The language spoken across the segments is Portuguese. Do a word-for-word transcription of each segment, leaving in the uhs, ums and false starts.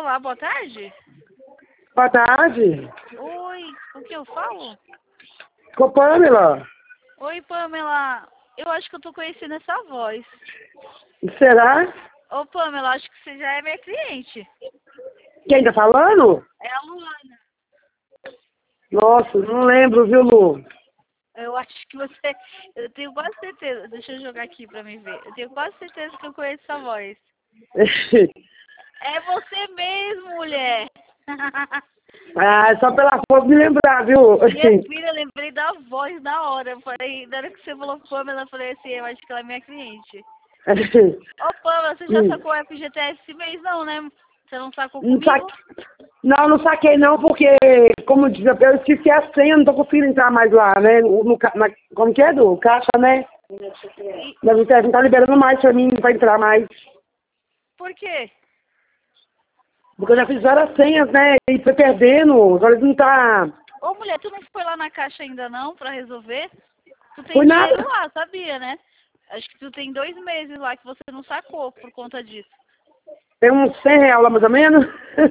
Olá, boa tarde. Boa tarde. Oi, o que eu falo? Com Pamela. Oi, Pamela. Eu acho que eu tô conhecendo essa voz. Será? Ô, Pamela, acho que você já é minha cliente. Quem tá falando? É a Luana. Nossa, não lembro, viu, Lu? Eu acho que você... Eu tenho quase certeza... Deixa eu jogar aqui pra mim ver. Eu tenho quase certeza que eu conheço essa voz. É você mesmo, mulher. Ah, só pela foto me lembrar, viu? Minha filha, eu lembrei da voz na hora. Eu falei, na hora que você falou Pamela, eu falei assim, eu acho que ela é minha cliente. Ô, Pamela, você já Hum. sacou o F G T S esse mês, não, né? Você não sacou Não, comigo? saque... não, não saquei não, porque, como diz, eu esqueci a senha, não tô conseguindo entrar mais lá, né? No, no, na, como que é, do caixa, né? E... Não tá não tá liberando mais pra mim, pra entrar mais. Por quê? Porque eu já fiz várias senhas, né? E foi perdendo, agora não tá... Ô, mulher, tu não foi lá na caixa ainda não, pra resolver? Tu tem Foi dinheiro nada. lá, sabia, né? Acho que tu tem dois meses lá que você não sacou por conta disso. Tem uns cem reais lá, mais ou menos.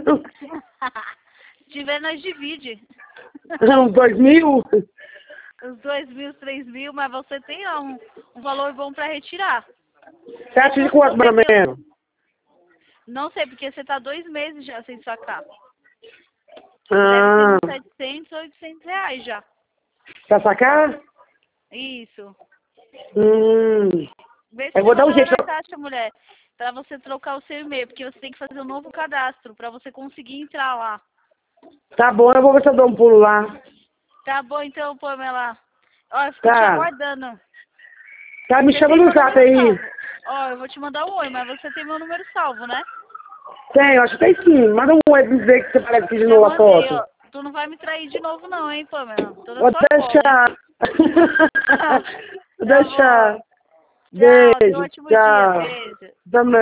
Se tiver, nós divide. Uns dois mil. Os dois mil, três mil, mas você tem lá um, um valor bom pra retirar. Você acha de Então, se quanto, você mais ou quer... menos? Não sei, porque você tá dois meses já sem sacar. Deve ter Ah, uns setecentos, oitocentos reais já. pra sacar? Isso. Hum. Vê se Eu você vou dar vai um lá jeito. na caixa, mulher, pra você trocar o seu e-mail, porque você tem que fazer um novo cadastro pra você conseguir entrar lá. Tá bom, eu vou ver se eu dou um pulo lá. Tá bom, então, Pamela. Ó, eu fico te Tá. aguardando. Tá, me Você chama tem no meu zap número aí. salvo. Ó, eu vou te mandar um oi, mas você tem meu número salvo, né? Tem, eu acho que tem sim. Manda um oi pra dizer que você parece aqui de Já novo a mandei, foto. ó. Tu não vai me trair de novo não, hein, Pamela? Tô na Vou sua cola, hein? deixar. Vou Tá bom. deixar. Tchau, tenha um Beijo, ótimo dia. tchau. Beijo. Também.